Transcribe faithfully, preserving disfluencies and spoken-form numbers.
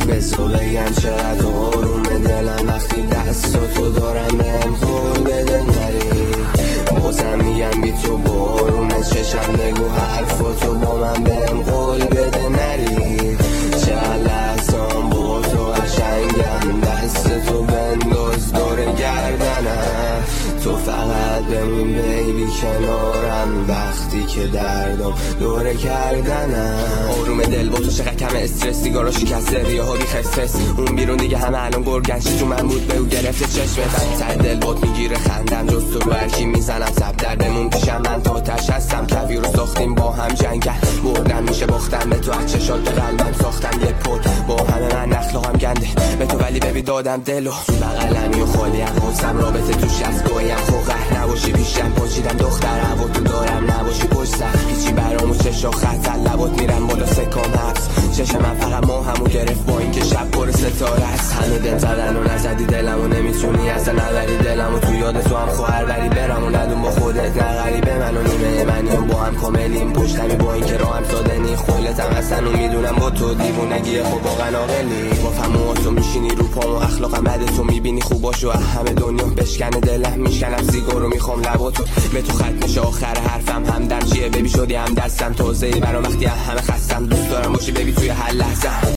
بزو بگم چقدر آروم دلم وقتی دست و تو دارم بهم قول بده نری. بازم میگم بی تو بارون چشم بگو حرف و تو با من بهم قول بده نری. چقدر لحظام با تو قشنگم دست تو بنداز دور گردنم. تو فقط بمون بیبی کنارم وقتی که دردم دوره کردنم. آروم دل با تو چقدر کم استرس سیگارا شکسته ریه ها بی خفس. اون بیرون دیگه همه الان گرگنشی تو من بود بهو گرفته چشمه ته دل بات میگیره خندم جز تو رو هرکی میزنم سب دردمون پیشم من تا تش هستم کوی رو ساختیم با هم جنگل بردم میشه باختم به تو از چشات به قلبم ساختم یه پل با همه من اخلاقم گنده به تو ولی ببی دادم دلو بغلمی و خالی هم حوزم رابطه توش از گویم خوقه نباشی پیشم پاچیدم دختر هوا تو دارم نباشی پشت سر پیچی برامو چشا خط لبات میرم بالا سکام حبس چشم من فقط ما همو گرفت با این که شب پر ستاره است. همه دل زدن و نزدی دلمو نمیتونی اصلا نبری دلمو تو یاد تو هم خواهر بری برم و ندون با خودت نغریبه من و نیمه منی و با هم کاملیم پشتمی با این که راهم ساده نی خولتم اصلا و میدونم با تو دیوونگیه خب واقعا عاقلی با فهمواتو میشینی رو پام و اخلاقم بده تو میبینی خوباشو همه دنیا بشکنه دلم میشکنم سیگارو میخوام لباتو به تو ختم میشه آخر حرفم همدم چیه ببی شدی هم دستم توضیحی برام وقتی همه خستم دوست دارم باشی ببی توی هر لحظه